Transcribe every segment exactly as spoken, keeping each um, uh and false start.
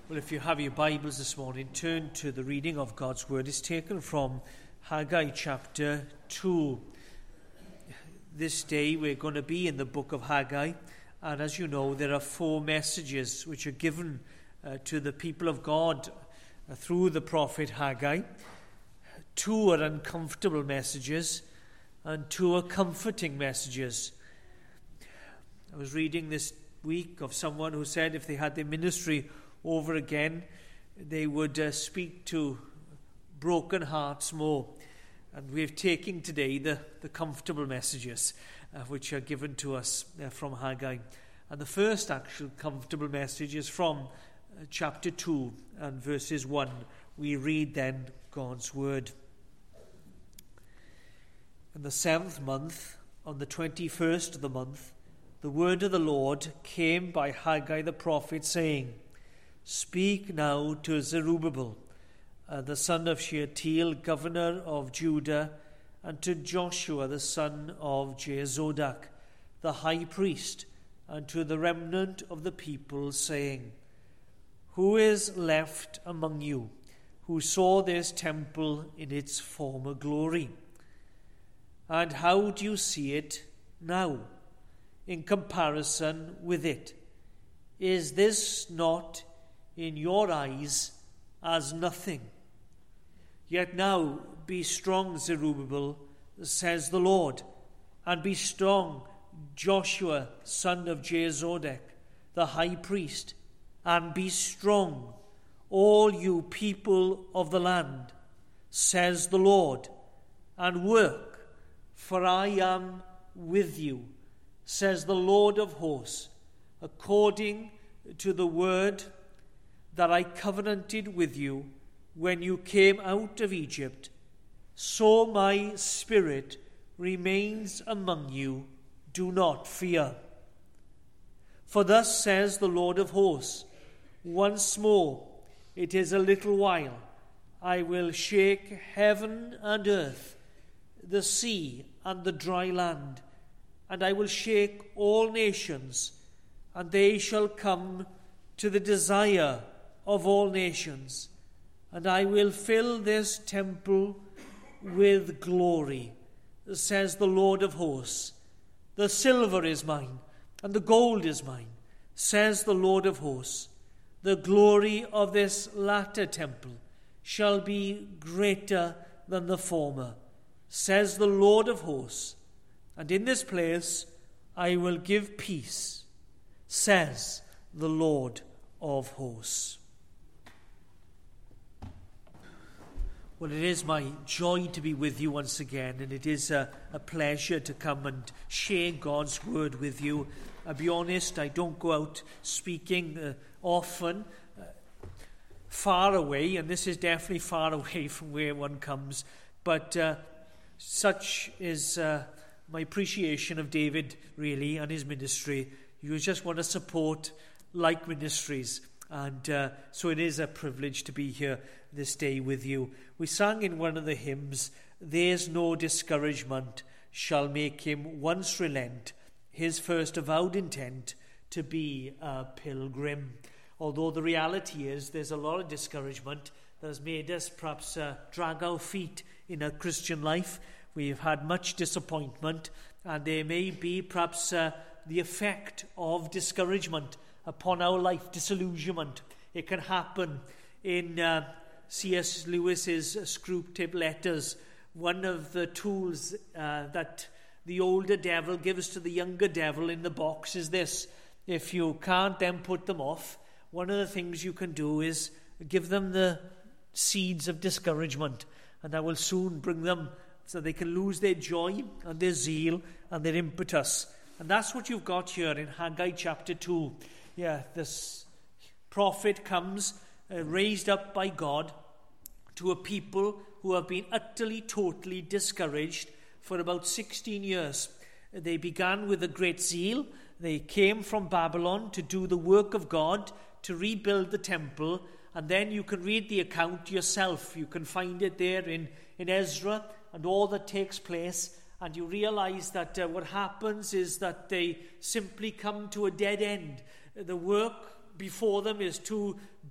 Well, if you have your Bibles this morning, turn to the reading of God's Word. It's taken from Haggai chapter two. This day we're going to be in the book of Haggai, and as you know, there are four messages which are given uh, to the people of God uh, through the prophet Haggai. Two are uncomfortable messages, and two are comforting messages. I was reading this week of someone who said if they had their ministry over again, they would uh, speak to broken hearts more. And we're taking today the, the comfortable messages uh, which are given to us uh, from Haggai. And the first actual comfortable message is from uh, chapter two and verses one. We read then God's word. In the seventh month, on the twenty-first of the month, the word of the Lord came by Haggai the prophet, saying, Speak now to Zerubbabel, uh, the son of Shealtiel, governor of Judah, and to Joshua, the son of Jehozadak, the high priest, and to the remnant of the people, saying, Who is left among you who saw this temple in its former glory? And how do you see it now in comparison with it? Is this not in your eyes as nothing? Yet now be strong, Zerubbabel, says the Lord, and be strong, Joshua, son of Jehozadak, the high priest, and be strong, all you people of the land, says the Lord, and work, for I am with you, says the Lord of hosts, according to the word that I covenanted with you when you came out of Egypt, so my spirit remains among you. Do not fear. For thus says the Lord of hosts, once more, it is a little while, I will shake heaven and earth, the sea and the dry land, and I will shake all nations, and they shall come to the desire of all nations, and I will fill this temple with glory, says the Lord of hosts. The silver is mine, and the gold is mine, says the Lord of hosts. The glory of this latter temple shall be greater than the former, says the Lord of hosts. And in this place I will give peace, says the Lord of hosts. Well, it is my joy to be with you once again, and it is a, a pleasure to come and share God's word with you. I'll be honest, I don't go out speaking uh, often, uh, far away, and this is definitely far away from where one comes, but uh, such is uh, my appreciation of David, really, and his ministry. You just want to support like ministries, and uh, so it is a privilege to be here this day with you. We sang in one of the hymns, There's no discouragement shall make him once relent his first avowed intent to be a pilgrim. Although the reality is there's a lot of discouragement that has made us perhaps uh, drag our feet in our Christian life. We've had much disappointment, and there may be perhaps uh, the effect of discouragement upon our life, disillusionment. It can happen in uh, C S Lewis's Screwtape Letters. One of the tools uh, that the older devil gives to the younger devil in the box is this. If you can't then put them off, one of the things you can do is give them the seeds of discouragement, and that will soon bring them so they can lose their joy and their zeal and their impetus. And that's what you've got here in Haggai chapter two. Yeah, this prophet comes uh, raised up by God to a people who have been utterly, totally discouraged for about sixteen years. They began with a great zeal. They came from Babylon to do the work of God, to rebuild the temple, and then you can read the account yourself. You can find it there in, in Ezra and all that takes place, and you realize that uh, what happens is that they simply come to a dead end. The work before them is too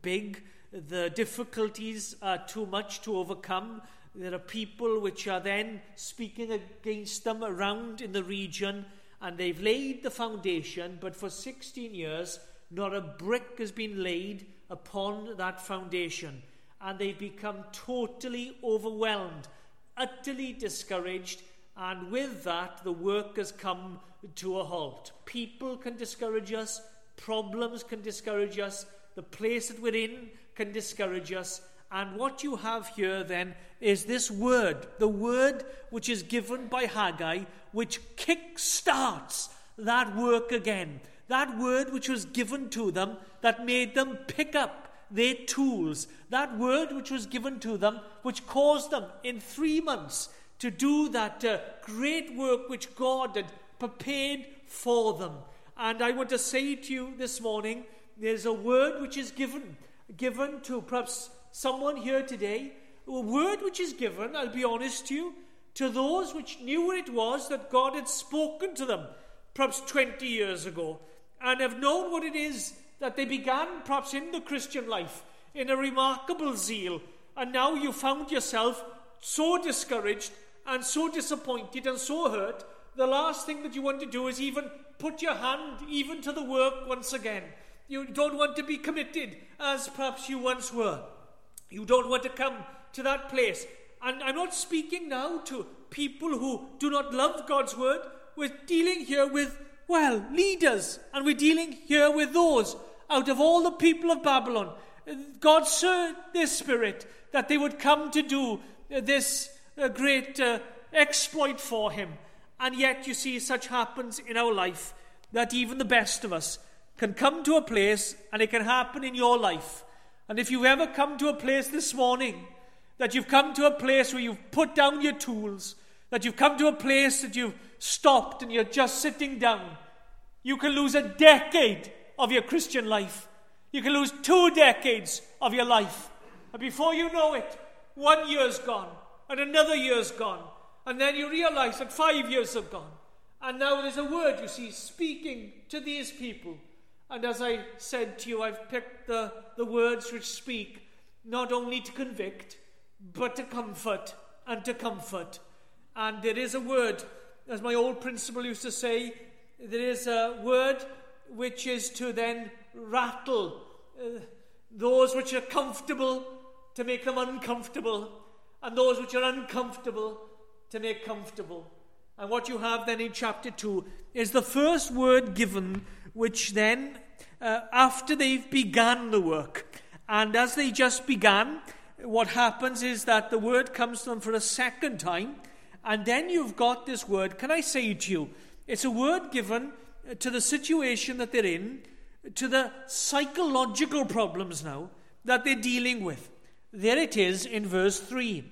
big. The difficulties are too much to overcome. There are people which are then speaking against them around in the region, and they've laid the foundation, but for sixteen years, not a brick has been laid upon that foundation. And they've become totally overwhelmed, utterly discouraged, and with that, the work has come to a halt. People can discourage us, problems can discourage us, the place that we're in can discourage us. And what you have here then is this word, the word which is given by Haggai, which kick-starts that work again. That word which was given to them that made them pick up their tools. That word which was given to them which caused them in three months to do that uh, great work which God had prepared for them. And I want to say to you this morning, there's a word which is given, given to perhaps someone here today, a word which is given, I'll be honest to you, to those which knew what it was that God had spoken to them perhaps twenty years ago, and have known what it is that they began perhaps in the Christian life in a remarkable zeal, and now you found yourself so discouraged and so disappointed and so hurt, the last thing that you want to do is even put your hand even to the work once again. You don't want to be committed as perhaps you once were. You don't want to come to that place. And I'm not speaking now to people who do not love God's word. We're dealing here with, well, leaders. And we're dealing here with those out of all the people of Babylon. God stirred their spirit that they would come to do this uh, great uh, exploit for him. And yet, you see, such happens in our life that even the best of us can come to a place, and it can happen in your life. And if you've ever come to a place this morning, that you've come to a place where you've put down your tools, that you've come to a place that you've stopped and you're just sitting down, you can lose a decade of your Christian life. You can lose two decades of your life. And before you know it, one year's gone, and another year's gone. And then you realize that five years have gone. And now there's a word, you see, speaking to these people. And as I said to you, I've picked the, the words which speak not only to convict, but to comfort and to comfort. And there is a word, as my old principal used to say, there is a word which is to then rattle uh, those which are comfortable to make them uncomfortable, and those which are uncomfortable to make comfortable. And what you have then in chapter two is the first word given, which then, uh, after they've begun the work, and as they just began, what happens is that the word comes to them for a second time, and then you've got this word. Can I say to you, it's a word given to the situation that they're in, to the psychological problems now that they're dealing with. There it is in verse three.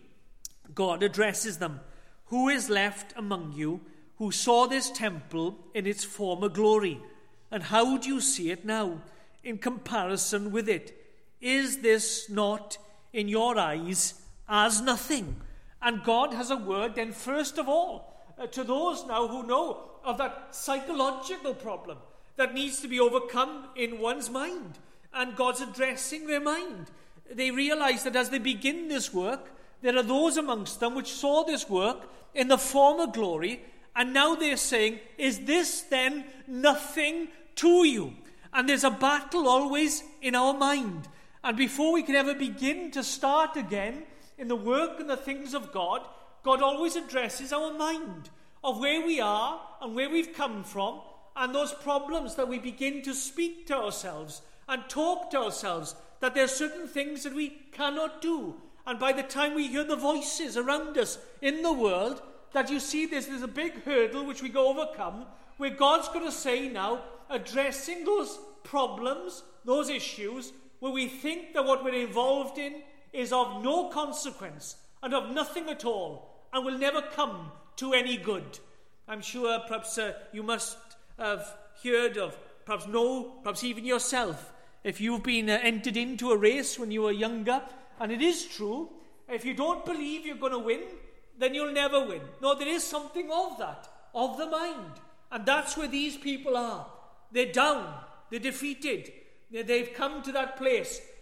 God addresses them. Who is left among you who saw this temple in its former glory? And how do you see it now in comparison with it? Is this not in your eyes as nothing? And God has a word then first of all uh, to those now who know of that psychological problem that needs to be overcome in one's mind. And God's addressing their mind. They realize that as they begin this work, there are those amongst them which saw this work in the former glory, and now they're saying, is this then nothing to you? And there's a battle always in our mind. And before we can ever begin to start again in the work and the things of God, God always addresses our mind of where we are and where we've come from, and those problems that we begin to speak to ourselves and talk to ourselves, that there are certain things that we cannot do. And by the time we hear the voices around us in the world, that you see there's, there's a big hurdle which we go overcome, where God's going to say now, addressing those problems, those issues, where we think that what we're involved in is of no consequence and of nothing at all, and will never come to any good. I'm sure perhaps uh, you must have heard of, perhaps know, perhaps even yourself, if you've been uh, entered into a race when you were younger, and it is true, if you don't believe you're going to win, then you'll never win. No, there is something of that, of the mind. And that's where these people are. They're down, they're defeated, they've come to that place,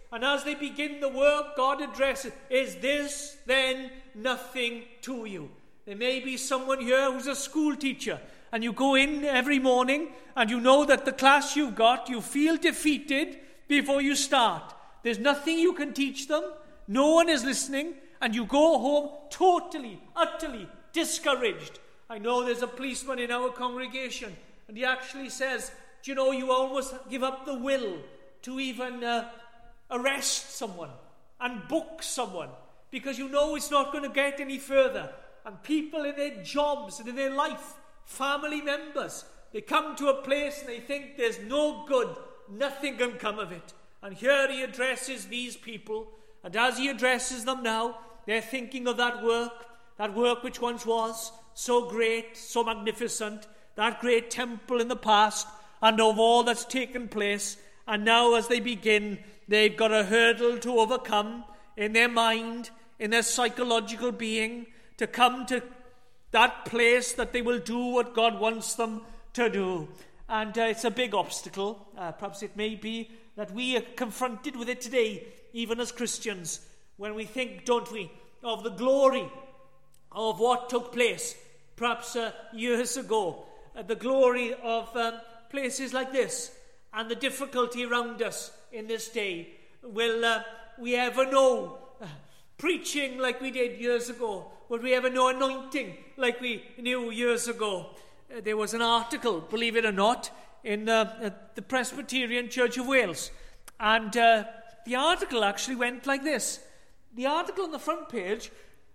And as they begin the work, God addresses, is this then nothing to you? There may be someone here who's a school teacher, and you go in every morning and you know that the class you've got, you feel defeated before you start. There's nothing you can teach them. No one is listening, and you go home totally, utterly discouraged. I know there's a policeman in our congregation, and he actually says, do you know, you almost give up the will to even uh, arrest someone and book someone, because you know it's not going to get any further. And people in their jobs and in their life, family members, they come to a place and they think there's no good, nothing can come of it. And here he addresses these people, and as he addresses them now, they're thinking of that work, that work which once was so great, so magnificent, that great temple in the past, and of all that's taken place. And now as they begin, they've got a hurdle to overcome in their mind, in their psychological being, to come to that place that they will do what God wants them to do. And uh, it's a big obstacle. Uh, perhaps it may be that we are confronted with it today, even as Christians, when we think, don't we, of the glory of what took place perhaps uh, years ago, uh, the glory of um, places like this, and the difficulty around us in this day. Will uh, we ever know uh, preaching like we did years ago? Will we ever know anointing like we knew years ago? Uh, there was an article, believe it or not, in uh, the Presbyterian Church of Wales, and uh, the article actually went like this. The article on the front page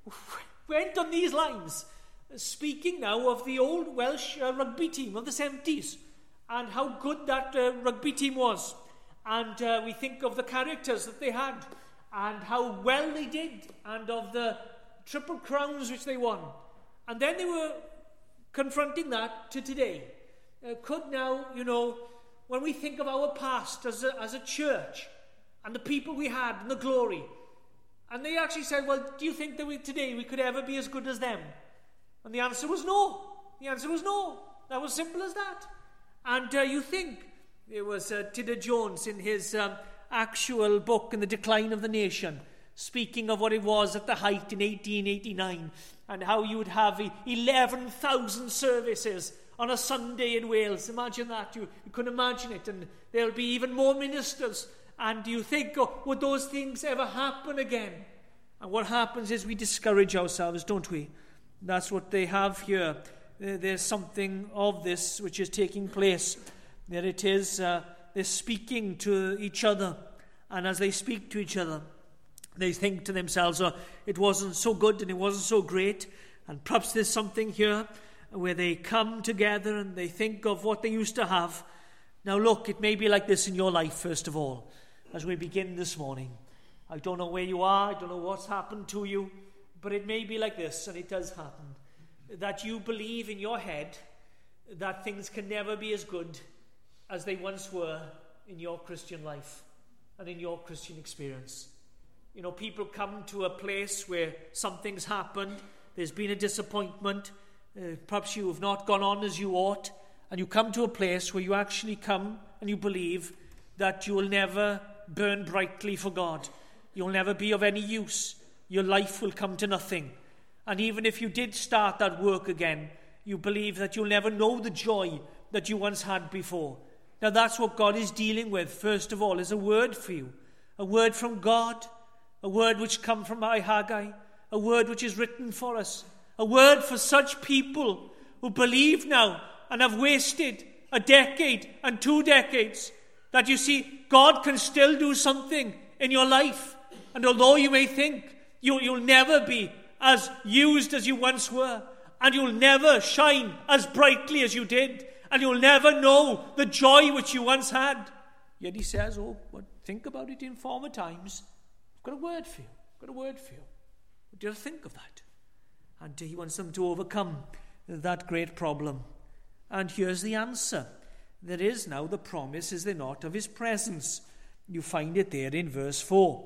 went on these lines, speaking now of the old Welsh uh, rugby team of the seventies, and how good that uh, rugby team was. And uh, we think of the characters that they had, and how well they did, and of the triple crowns which they won. And then they were confronting that to today. Uh, could now, you know, when we think of our past as a, as a church, and the people we had, and the glory, and they actually said, well, do you think that we, today we could ever be as good as them? And the answer was no. The answer was no. That was simple as that. And uh, you think, it was uh, Tidder Jones in his um, actual book, In the Decline of the Nation, speaking of what it was at the height in eighteen eighty-nine, and how you would have eleven thousand services on a Sunday in Wales. Imagine that. You, you couldn't imagine it. And there'll be even more ministers. And you think, oh, would those things ever happen again? And what happens is we discourage ourselves, don't we? That's what they have here. There's something of this which is taking place. There it is. Uh, they're speaking to each other. And as they speak to each other, they think to themselves, oh, it wasn't so good and it wasn't so great. And perhaps there's something here where they come together and they think of what they used to have. Now look, it may be like this in your life, first of all, as we begin this morning. I don't know where you are, I don't know what's happened to you, but it may be like this, and it does happen, that you believe in your head that things can never be as good as they once were in your Christian life and in your Christian experience. You know, people come to a place where something's happened, there's been a disappointment, uh, perhaps you have not gone on as you ought, and you come to a place where you actually come and you believe that you will never burn brightly for God. You'll never be of any use. Your life will come to nothing. And even if you did start that work again, you believe that you'll never know the joy that you once had before. Now that's what God is dealing with, first of all, is a word for you. A word from God. A word which comes from Haggai. A word which is written for us. A word for such people who believe now and have wasted a decade and two decades. That you see, God can still do something in your life. And although you may think you, you'll never be as used as you once were, and you'll never shine as brightly as you did, and you'll never know the joy which you once had, yet he says, oh, but think about it in former times. I've got a word for you. I've got a word for you. What do you think of that? And he wants them to overcome that great problem. And here's the answer. There is now the promise, is there not, of his presence. You find it there in verse four.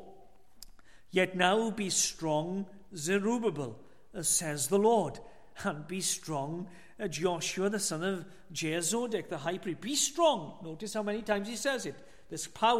Yet now be strong, Zerubbabel, says the Lord, and be strong, Joshua the son of Jehozadak, the high priest. Be strong. Notice how many times he says it. There's power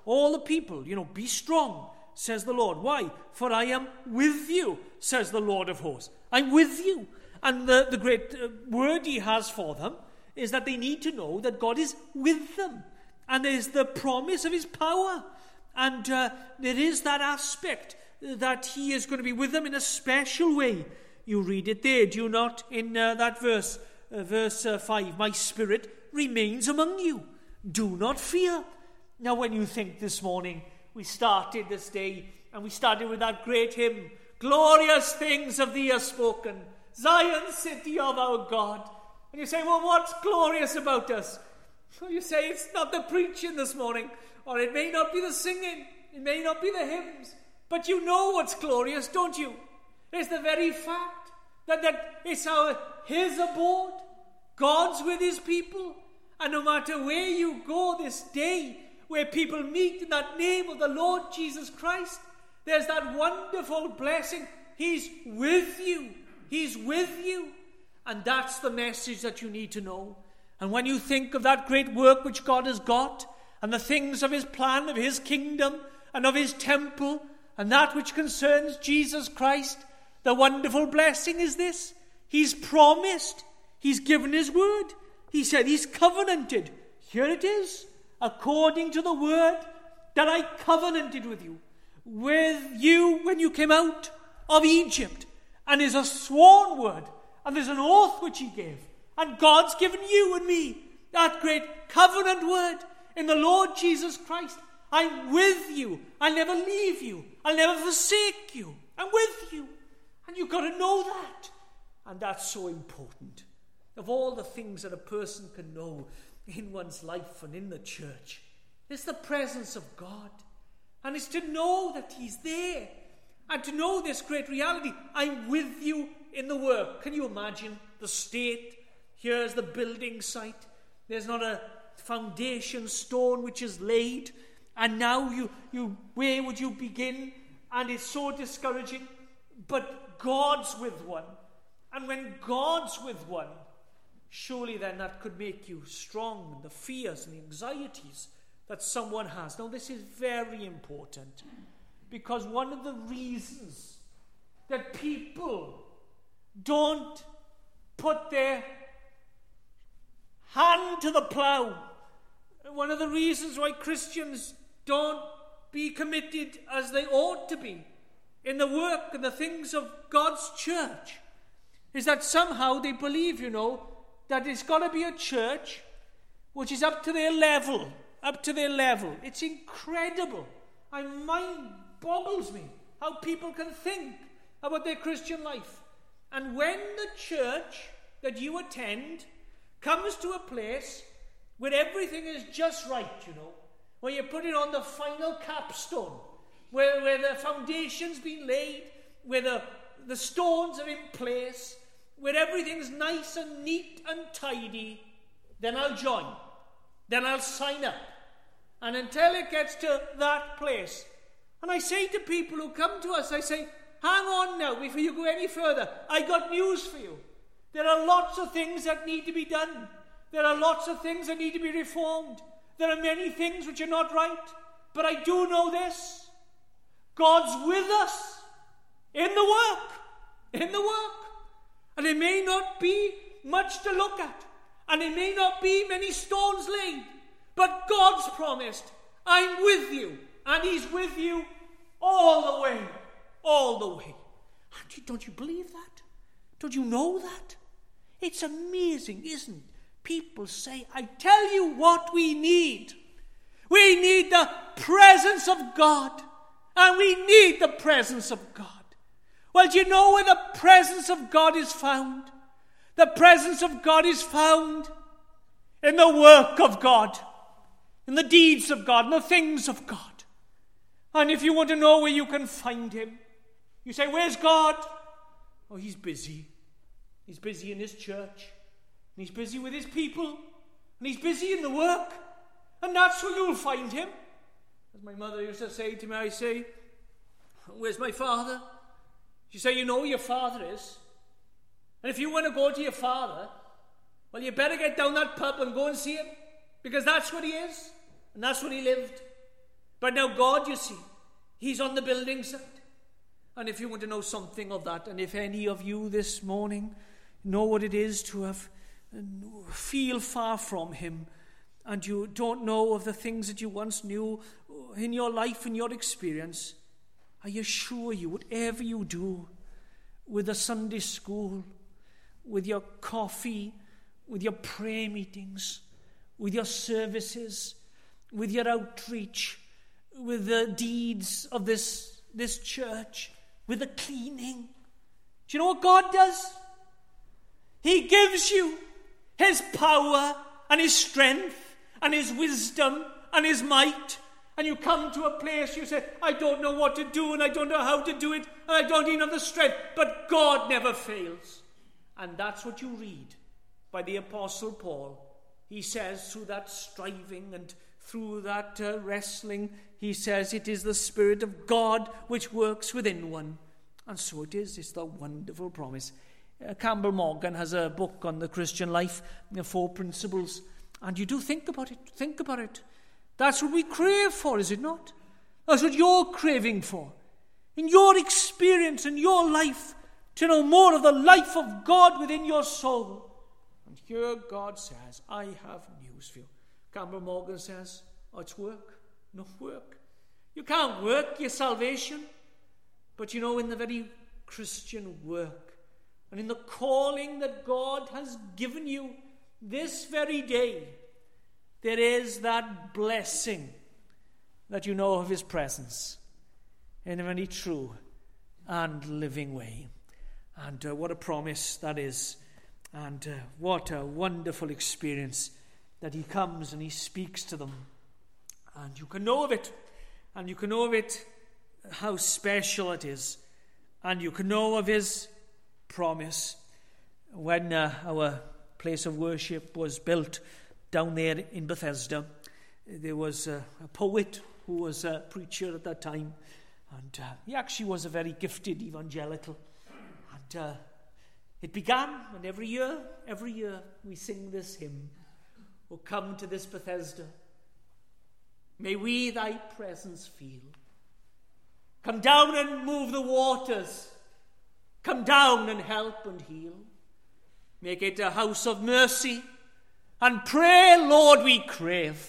all the people, you know, be strong, says the Lord. Why? For I am with you, says the Lord of hosts. I'm with you. And the, the great uh, word he has for them is that they need to know that God is with them. And there's the promise of his power. And uh, there is that aspect that he is going to be with them in a special way. You read it there, do you not? In uh, that verse, uh, verse uh, five, my spirit remains among you. Do not fear. Now when you think this morning, we started this day, and we started with that great hymn, glorious things of thee are spoken, Zion, city of our God. And you say, well, what's glorious about us? Well, you say it's not the preaching this morning, or it may not be the singing, it may not be the hymns, but you know what's glorious, don't you? It's the very fact that, that it's our his abode, God's with his people, and no matter where you go this day, where people meet in that name of the Lord Jesus Christ, there's that wonderful blessing. He's with you. He's with you. And that's the message that you need to know. And when you think of that great work which God has got, and the things of his plan, of his kingdom, and of his temple, and that which concerns Jesus Christ, the wonderful blessing is this. He's promised. He's given his word. He said he's covenanted. Here it is. According to the word that I covenanted with you, with you when you came out of Egypt. And there's a sworn word, and there's an oath which he gave. And God's given you and me that great covenant word in the Lord Jesus Christ. I'm with you. I'll never leave you. I'll never forsake you. I'm with you. And you've got to know that. And that's so important. Of all the things that a person can know in one's life and in the church, it's the presence of God. And it's to know that he's there. And to know this great reality. I'm with you in the work. Can you imagine the state? Here's the building site. There's not a foundation stone which is laid. And now you, you where would you begin? And it's so discouraging. But God's with one. And when God's with one, surely then that could make you strong in the fears and the anxieties that someone has. Now this is very important. Because one of the reasons that people don't put their hand to the plough, one of the reasons why Christians don't be committed as they ought to be in the work and the things of God's church, is that somehow they believe, you know, that it's got to be a church which is up to their level, up to their level. It's incredible. My mind boggles me how people can think about their Christian life. And when the church that you attend comes to a place where everything is just right, you know, where you put it on the final capstone, where, where the foundation's been laid, where the, the stones are in place, where everything's nice and neat and tidy, then I'll join. Then I'll sign up. And until it gets to that place, and I say to people who come to us, I say, hang on now before you go any further. I got news for you. There are lots of things that need to be done. There are lots of things that need to be reformed. There are many things which are not right. But I do know this. God's with us in the work. In the work. And it may not be much to look at. And it may not be many stones laid. But God's promised, I'm with you. And he's with you all the way. All the way. Don't you believe that? Don't you know that? It's amazing, isn't it? People say, I tell you what we need. We need the presence of God. And we need the presence of God. Well, do you know where the presence of God is found? The presence of God is found in the work of God, in the deeds of God, in the things of God. And if you want to know where you can find him, you say, where's God? Oh, he's busy. He's busy in his church. And he's busy with his people. And he's busy in the work. And that's where you'll find him. As my mother used to say to me, I say, where's my father? She said, you know who your father is. And if you want to go to your father, well, you better get down that pub and go and see him. Because that's what he is. And that's what he lived. But now God, you see, he's on the building site. And if you want to know something of that, and if any of you this morning know what it is to have feel far from him, and you don't know of the things that you once knew in your life and your experience, I assure you, whatever you do with the Sunday school, with your coffee, with your prayer meetings, with your services, with your outreach, with the deeds of this, this church, with the cleaning, do you know what God does? He gives you his power and his strength and his wisdom and his might. And you come to a place, you say, I don't know what to do, and I don't know how to do it, and I don't even have the strength. But God never fails. And that's what you read by the Apostle Paul. He says, through that striving and through that uh, wrestling, he says, it is the Spirit of God which works within one. And so it is. It's the wonderful promise. Uh, Campbell Morgan has a book on the Christian life, the Four Principles. And you do think about it. Think about it. That's what we crave for, is it not? That's what you're craving for. In your experience, in your life, to know more of the life of God within your soul. And here God says, I have news for you. Campbell Morgan says, oh, it's work. No work. You can't work your salvation. But you know, in the very Christian work, and in the calling that God has given you this very day, there is that blessing that you know of his presence in a very true and living way. And uh, what a promise that is. And uh, what a wonderful experience that he comes and he speaks to them. And you can know of it. And you can know of it, how special it is. And you can know of his promise. When uh, our place of worship was built down there in Bethesda, there was uh, a poet who was a preacher at that time, and uh, he actually was a very gifted evangelical. And uh, it began, and every year, every year we sing this hymn, "O come to this Bethesda, may we thy presence feel. Come down and move the waters, come down and help and heal. Make it a house of mercy, and pray, Lord, we crave.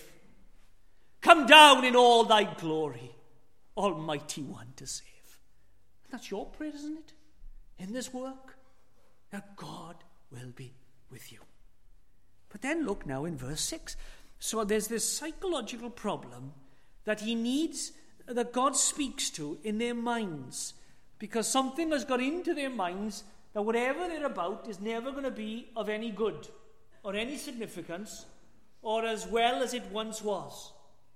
Come down in all thy glory, Almighty One to save." And that's your prayer, isn't it? In this work, that God will be with you. But then look now in verse six. So there's this psychological problem that he needs, that God speaks to in their minds, because something has got into their minds that whatever they're about is never going to be of any good or any significance or as well as it once was.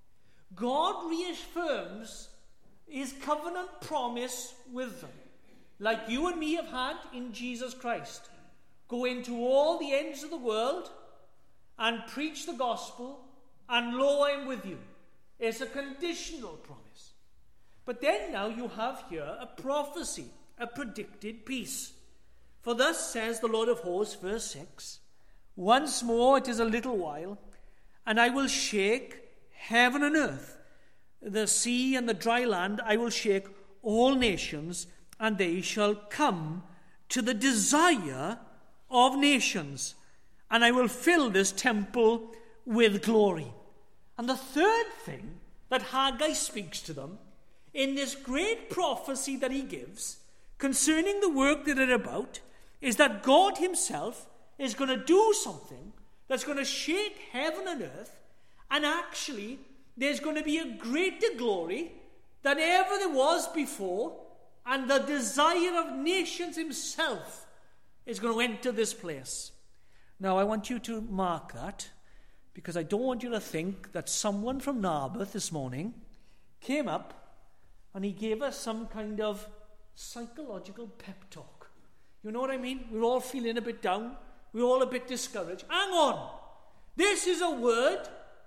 God reaffirms his covenant promise with them, like you and me have had in Jesus Christ. Go into all the ends of the world and preach the gospel, and lo, I am with you. It's a conditional promise. But then now you have here a prophecy, a predicted peace. For thus says the Lord of hosts, verse six, "Once more it is a little while, and I will shake heaven and earth, the sea and the dry land. I will shake all nations, and they shall come to the desire of nations, and I will fill this temple with glory." And the third thing that Haggai speaks to them in this great prophecy that he gives concerning the work that they're about is that God himself is going to do something that's going to shake heaven and earth, and actually there's going to be a greater glory than ever there was before, and the desire of nations himself is going to enter this place. Now I want you to mark that, because I don't want you to think that someone from Narberth this morning came up and he gave us some kind of psychological pep talk. You know what I mean? We're all feeling a bit down. We're all a bit discouraged. Hang on. This is a word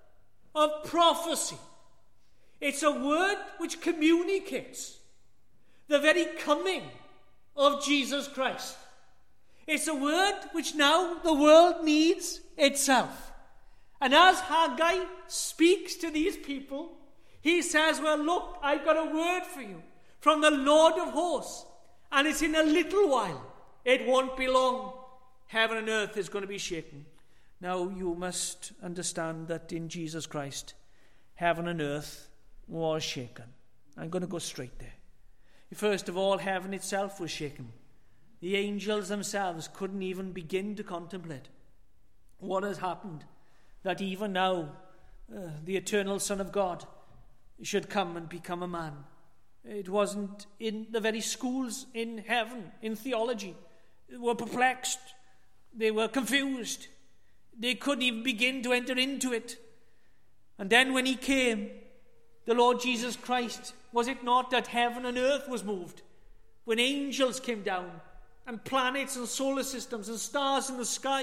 of prophecy. It's a word which communicates the very coming of Jesus Christ. It's a word which now the world needs itself. And as Haggai speaks to these people, He says, well, look, I've got a word for you from the Lord of hosts, and it's in a little while. It won't be long. Heaven and earth is going to be shaken. Now, you must understand that in Jesus Christ, heaven and earth was shaken. I'm going to go straight there. First of all, heaven itself was shaken. The angels themselves couldn't even begin to contemplate what has happened, that even now uh, the eternal Son of God should come and become a man. It wasn't in the very schools in heaven, in theology. They were perplexed. They were confused. They couldn't even begin to enter into it. And then when he came, the Lord Jesus Christ, was it not that heaven and earth was moved? When angels came down, and planets and solar systems and stars in the sky,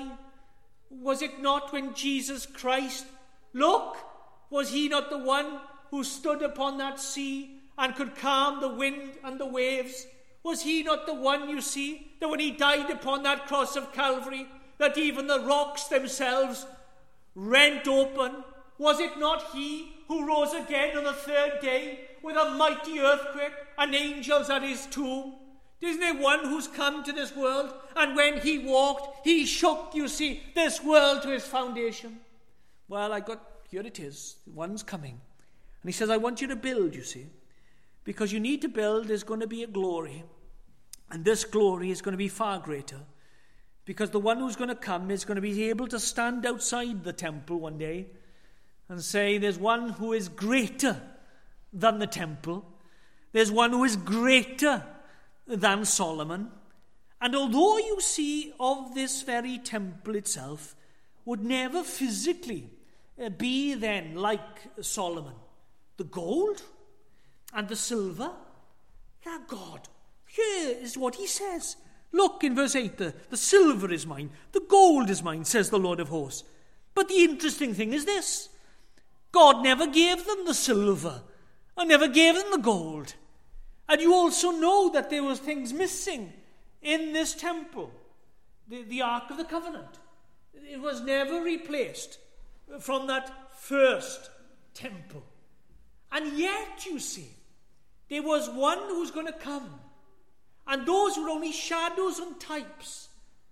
was it not when Jesus Christ, look, was he not the one who stood upon that sea and could calm the wind and the waves? Was he not the one, you see, that when he died upon that cross of Calvary, that even the rocks themselves rent open? Was it not he who rose again on the third day with a mighty earthquake and angels at his tomb? Isn't there one who's come to this world, and when he walked, he shook, you see, this world to its foundation? Well, I got, here it is, one's coming. And he says, I want you to build, you see, because you need to build. There's going to be a glory, and this glory is going to be far greater, because the one who's going to come is going to be able to stand outside the temple one day and say, there's one who is greater than the temple. There's one who is greater than Solomon. And although you see of this very temple itself would never physically be then like Solomon, the gold and the silver, they're God. Here is what he says. Look in verse eight, the, the silver is mine, the gold is mine, says the Lord of hosts. But the interesting thing is this: God never gave them the silver and never gave them the gold. And you also know that there were things missing in this temple. The, the Ark of the Covenant. It was never replaced from that first temple. And yet, you see, there was one who was going to come. And those were only shadows and types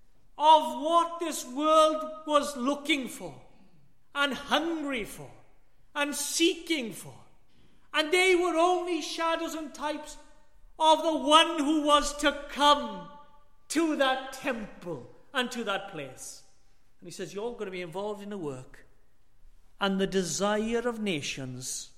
of what this world was looking for and hungry for and seeking for. And they were only shadows and types of the one who was to come to that temple and to that place. And he says, you're going to be involved in the work. And the desire of nations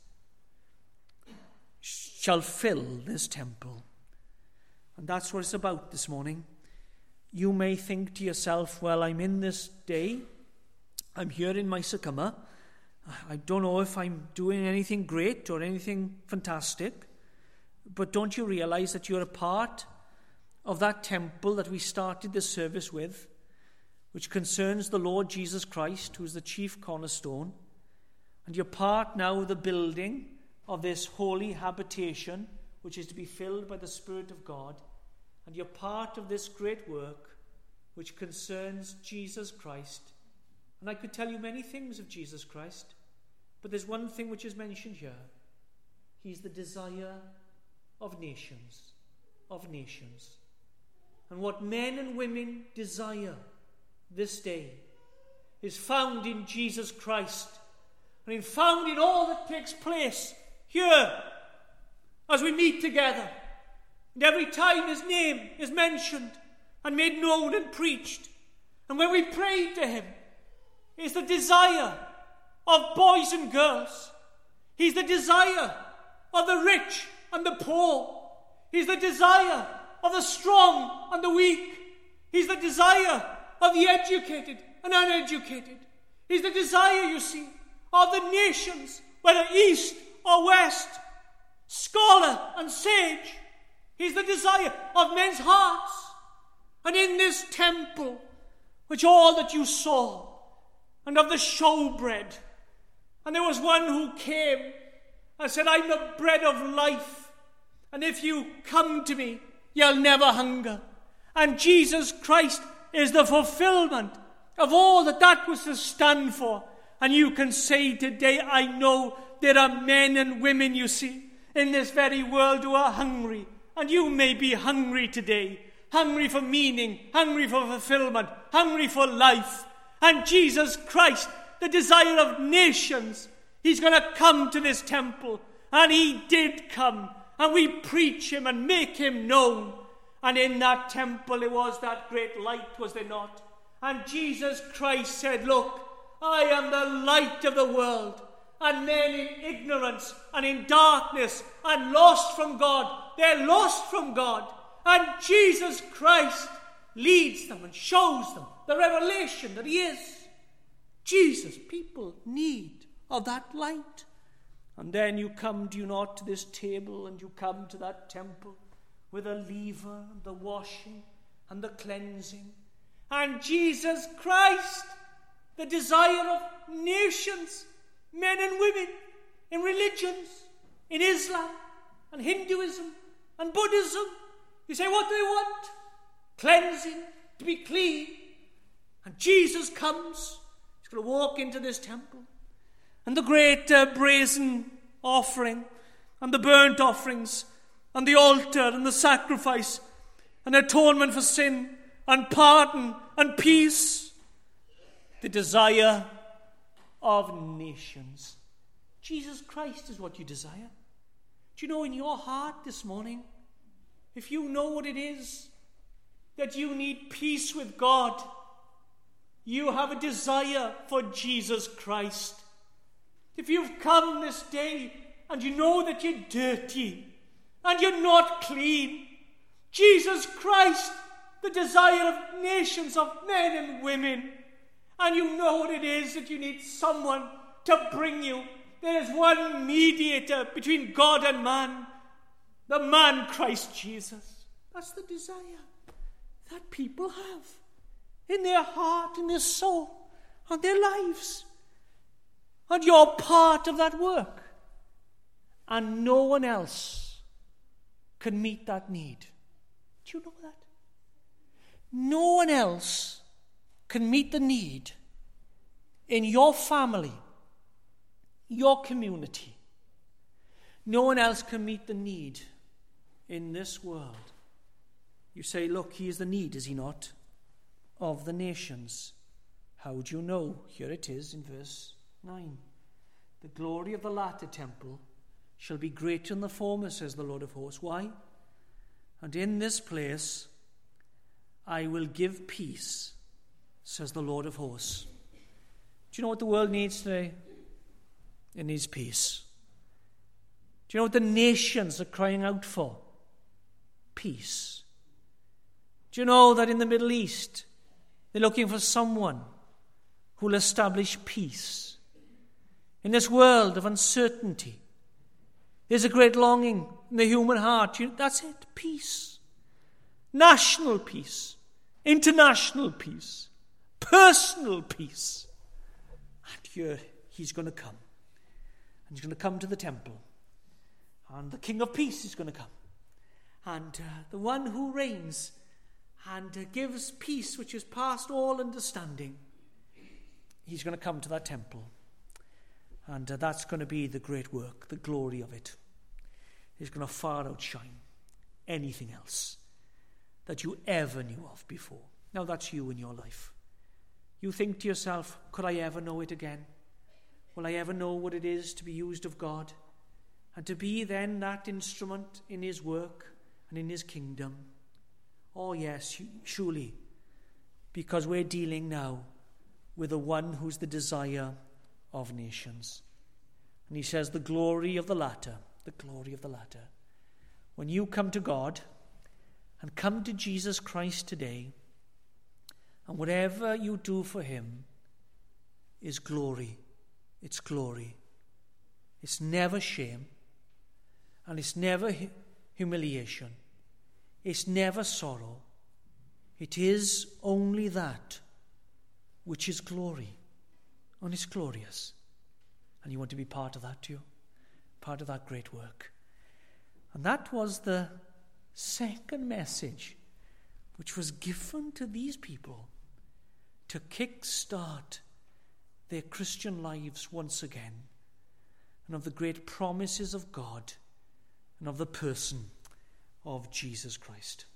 shall fill this temple. And that's what it's about this morning. You may think to yourself, well, I'm in this day. I'm here in my Sycamore. I don't know if I'm doing anything great or anything fantastic, but don't you realize that you're a part of that temple that we started this service with, which concerns the Lord Jesus Christ, who is the chief cornerstone, and you're part now of the building of this holy habitation, which is to be filled by the Spirit of God, and you're part of this great work, which concerns Jesus Christ. And I could tell you many things of Jesus Christ, but there's one thing which is mentioned here. He's the desire of nations, of nations. And what men and women desire this day is found in Jesus Christ, and in found in all that takes place here as we meet together. And every time his name is mentioned and made known and preached, and when we pray to him, is the desire of boys and girls. He's the desire of the rich and the poor. He's the desire of the strong and the weak. He's the desire of the educated and uneducated. He's the desire, you see, of the nations, whether east or west, scholar and sage. He's the desire of men's hearts. And in this temple, which all that you saw, and of the showbread, and there was one who came and said, I'm the bread of life, and if you come to me, you'll never hunger. And Jesus Christ is the fulfillment of all that that was to stand for. And you can say today, I know there are men and women, you see, in this very world who are hungry. And you may be hungry today. Hungry for meaning, hungry for fulfillment, hungry for life. And Jesus Christ, the desire of nations, he's going to come to this temple. And he did come. And we preach him and make him known. And in that temple there was that great light, was there not? And Jesus Christ said, look, I am the light of the world. And men in ignorance and in darkness and lost from God, they're lost from God. And Jesus Christ leads them and shows them the revelation that he is. Jesus, people need of that light. And then you come, do you not, to this table, and you come to that temple with the lever and the washing and the cleansing. And Jesus Christ, the desire of nations, men and women, in religions, in Islam and Hinduism and Buddhism. You say, what do they want? Cleansing, to be clean. And Jesus comes. He's going to walk into this temple. And the great uh, brazen offering and the burnt offerings and the altar and the sacrifice and atonement for sin and pardon and peace. The desire of nations. Jesus Christ is what you desire. Do you know, in your heart this morning, if you know what it is that you need peace with God, you have a desire for Jesus Christ. If you've come this day and you know that you're dirty and you're not clean, Jesus Christ, the desire of nations, of men and women, and you know what it is that you need someone to bring you. There is one mediator between God and man, the man Christ Jesus. That's the desire that people have in their heart, in their soul, and their lives. And you're part of that work. And no one else can meet that need. Do you know that? No one else can meet the need in your family, your community. No one else can meet the need in this world. You say, look, he is the need, is he not, of the nations. How do you know? Here it is in verse nine. The glory of the latter temple shall be greater than the former, says the Lord of hosts. Why? And in this place I will give peace, says the Lord of hosts. Do you know what the world needs today? It needs peace. Do you know what the nations are crying out for? Peace. Do you know that in the Middle East they're looking for someone who will establish peace? In this world of uncertainty, there's a great longing in the human heart. You, that's it, peace. National peace, international peace, personal peace. And here he's going to come. And he's going to come to the temple. And the King of Peace is going to come. And uh, the one who reigns and uh, gives peace which is past all understanding, he's going to come to that temple. And uh, that's going to be the great work, the glory of it. It's going to far outshine anything else that you ever knew of before. Now that's you in your life. You think to yourself, could I ever know it again? Will I ever know what it is to be used of God? And to be then that instrument in his work and in his kingdom? Oh yes, surely. Because we're dealing now with the one who's the desire of nations. And he says, the glory of the latter, the glory of the latter. When you come to God and come to Jesus Christ today, and whatever you do for him is glory. It's glory. It's never shame, and it's never humiliation. It's never sorrow. It is only that which is glory. And it's glorious. And you want to be part of that too. Part of that great work. And that was the second message which was given to these people to kick-start their Christian lives once again. and of the great promises of God and of the person of Jesus Christ.